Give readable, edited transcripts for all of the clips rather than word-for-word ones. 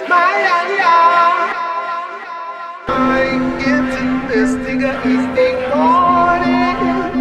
I ain't getting this nigga is ignoring.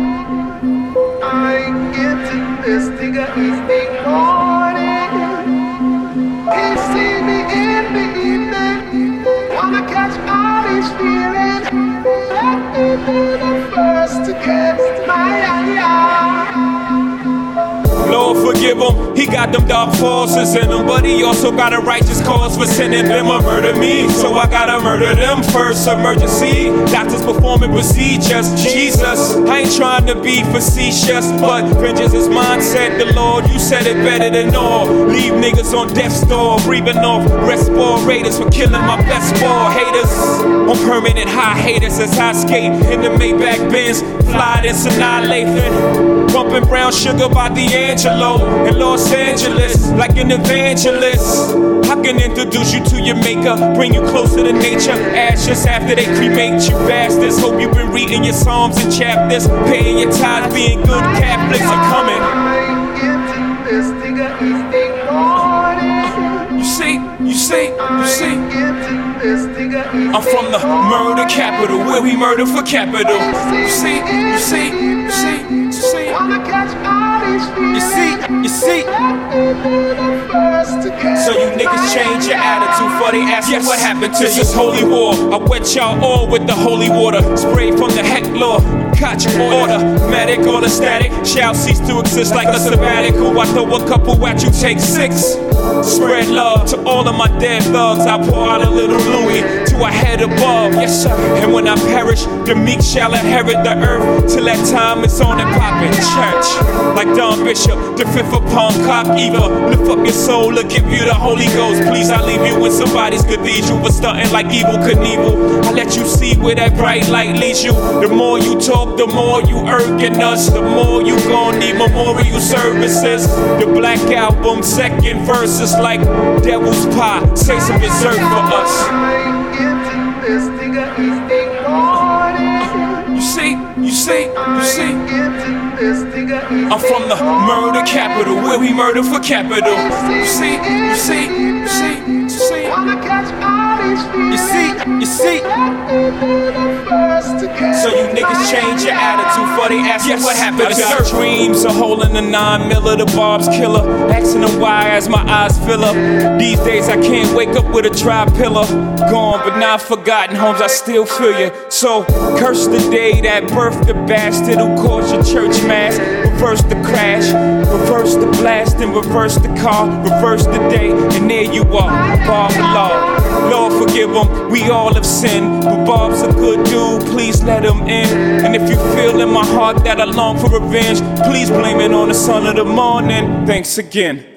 I ain't getting this nigga is ignoring. He see me in the evening, wanna catch all his feelings. Let me be the first to catch my eye. Lord forgive him, he got them dark forces in him, but he also got a righteous cause for sending them to murder me. So I gotta murder them first. Emergency, doctors performing procedures. Jesus, I ain't trying to be facetious, but vengeance is mine, said the Lord. You said it better than all. Leave niggas on death's door, breathing off respirators for killing my best ball. Haters on permanent hiatus as I skate in the Maybach Benz, fly this annihilating, bumping brown sugar by D'Angelo in Los Angeles, like an evangelist. I can introduce you to your maker, bring you closer to nature. Ashes after they cremate you bastards. Hope you've been reading your psalms and chapters, paying your tithes, being good Catholics are coming. I ain't getting this nigga is ignoring. You see, I'm from the murder capital, where we murder for capital. You see. So you niggas change your attitude for they ask you what happened to this holy war. I wet y'all all with the holy water, spray from the heck law. Catch order, medic or the static shall cease to exist like a sabbatical. I throw a couple at you, take 6. Spread love to all of my dead thugs. I pour out a little Louis to a head above, yes sir. And when I perish, the meek shall inherit the earth. Till that time it's on and poppin' church. Like Don Bishop, the 5th upon cock Eva. Lift up your soul, I'll give you the Holy Ghost. Please, I leave you in somebody's cathedral for stunting like Evel Knievel. I let you see where that bright light leads you. The more you talk, the more you irking us. The more you gon' need memorial services. The Black Album, 2nd verse is like devil's pie. Say some dessert for us. I ain't getting this nigga is ignoring. You see. I'm from the murder capital, where we murder for capital. You see. So you niggas change your attitude for they ask you what happened. I got dreams of holding a 9 miller, the Bob's killer. Asking them why as my eyes fill up. These days I can't wake up with a dry pillow. Gone but not forgotten, homes I still feel you. So curse the day that birthed the bastard who caused your church mass. Reverse the crash, reverse the blast, and reverse the car. Reverse the day, and there you are, Bob the law. Lord forgive him, we all have sinned, but Bob's a good dude, please let him in. And if you feel in my heart that I long for revenge, please blame it on the sun of the morning. Thanks again.